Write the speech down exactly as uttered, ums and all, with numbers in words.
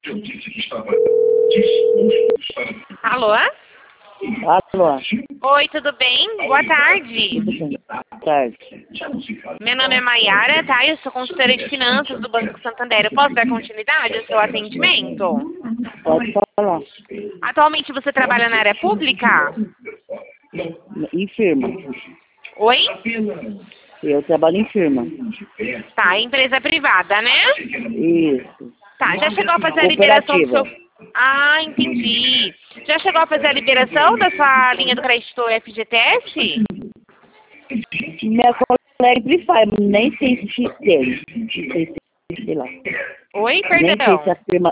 Alô? Alô? Oi, tudo bem? Boa tarde. Boa tarde. Meu nome é Maiara, tá? Eu sou consultora de finanças do Banco Santander. Eu posso dar continuidade ao seu atendimento? Pode falar. Atualmente você trabalha na área pública? Em firma. Oi? Eu trabalho em firma. Tá, empresa privada, né? Isso. Tá, já chegou a fazer a liberação do seu... Ah, entendi. Já chegou a fazer a liberação da sua linha do crédito F G T S? Minha colega sempre faz, nem sei se tem. Não sei se sei lá. Oi, Nem sei perdão. se a firma,